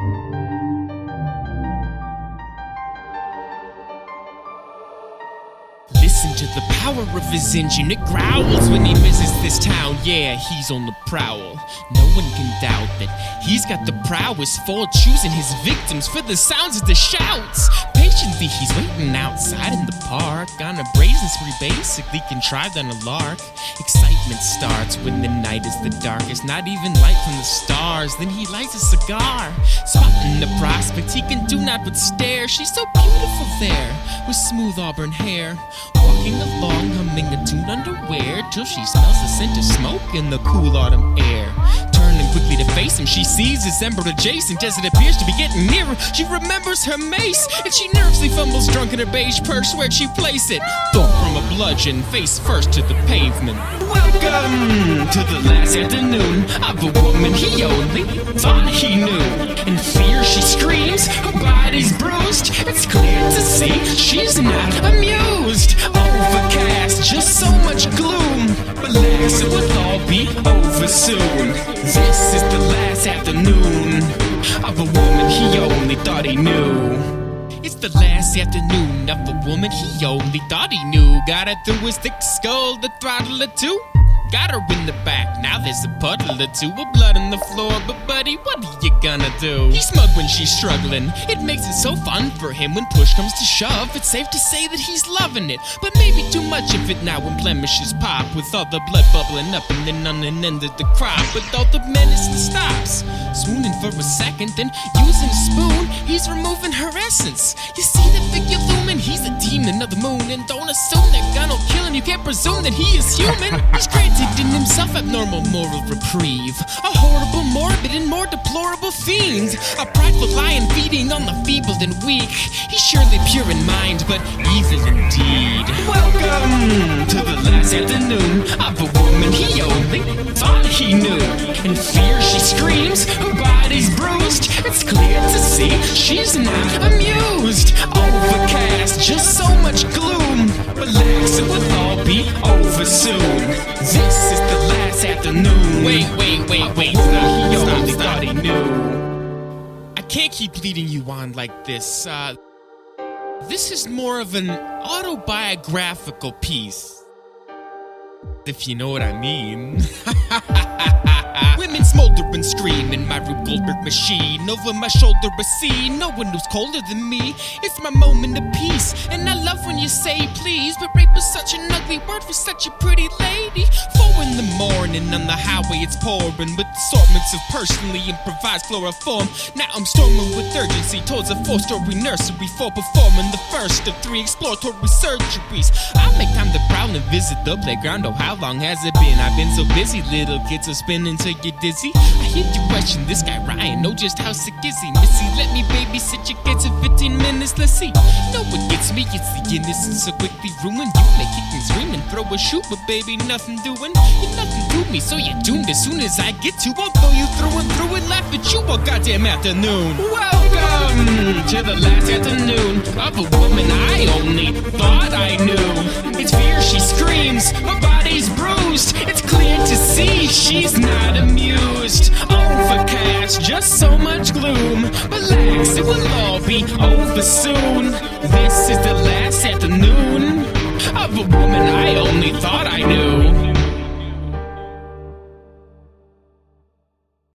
Listen to the power of his engine, it growls when he visits this town. Yeah, he's on the prowl. No one can doubt that he's got the prowess for choosing his victims for the sounds of the shouts. Patiently, he's waiting outside in the park on a brazen spree, basically contrived on a lark. Excitement starts when the night is the darkest, not even light from the stars. Then he lights a cigar, spotting the prospect he can do not but stare. She's so beautiful there, with smooth auburn hair, walking along, humming a tune underwear, till she smells the scent of smoke in the cool autumn air. Turning quickly to face him, she sees his ember adjacent. As it appears to be getting nearer, she remembers her mace, and she nervously fumbles drunk in her beige purse. Where'd she place it? Thump from a bludgeon, face first to the pavement. Welcome to the last afternoon of a woman he only thought he knew. In fear she screams, her body's bruised. It's clear to see she's not amused. Overcast, just so much gloom. Relax, it will all be over soon. This is the last afternoon of a woman he only thought he knew. It's the last afternoon of a woman he only thought he knew. Got her through his thick skull, the throttle or two. Got her in the back, now there's a puddle or two of blood on the floor. But buddy, what are you gonna do? He's smug when she's struggling. It makes it so fun for him when push comes to shove. It's safe to say that he's loving it, but maybe too much of it now when blemishes pop, with all the blood bubbling up and then on an end of the crop. With all the menace that stops, swooning for a second, then using a spoon, he's removing her essence. You see the figure looming? He's a demon of the moon, and don't assume that gun will kill him. You can't presume that he is human. He's granted in himself abnormal moral reprieve, a horrible, morbid, and more deplorable fiend, a prideful lion feeding on the feeble and weak. He's surely pure in mind, but evil indeed. Welcome to the last afternoon of a woman he only thought he knew. In fear she screams, her body's bruised. It's clear to see she's not amused. Overcast, just so much gloom. Relax, it will all be over soon. This is the last afternoon. Wait, stop. He only thought he knew. I can't keep leading you on like this. This is more of an autobiographical piece, if you know what I mean. Women smolder and scream in my Rube Goldberg machine. Over my shoulder I see no one who's colder than me. It's my moment of peace, and I love when you say please. But rape is such an ugly word for such a pretty lady. 4 in the morning on the highway it's pouring, with assortments of personally improvised chloroform. Now I'm storming with urgency towards a 4-story nursery for performing the first of 3 exploratory surgeries. I'll make time to prowl and visit the playground. Oh, how long has it been? I've been so busy, little kids are spinning till you're dizzy. I hear you question this guy Ryan, know just how sick is he? Missy, let me babysit your kids in 15 minutes, let's see. No, what gets me, it's the innocence so quickly ruined. You may kick and scream and throw a shoe, but baby, nothing doing. You're nothing to me, so you're doomed. As soon as I get to, I'll throw you through and through and laugh at you all goddamn afternoon. Welcome to the last afternoon of a woman I only thought I knew. It's fear she screams, her body's bruised. It's clear to see she's not amused. Overcast, just so much gloom. Relax, it will all be over soon. This is the last afternoon of a woman I only thought I knew.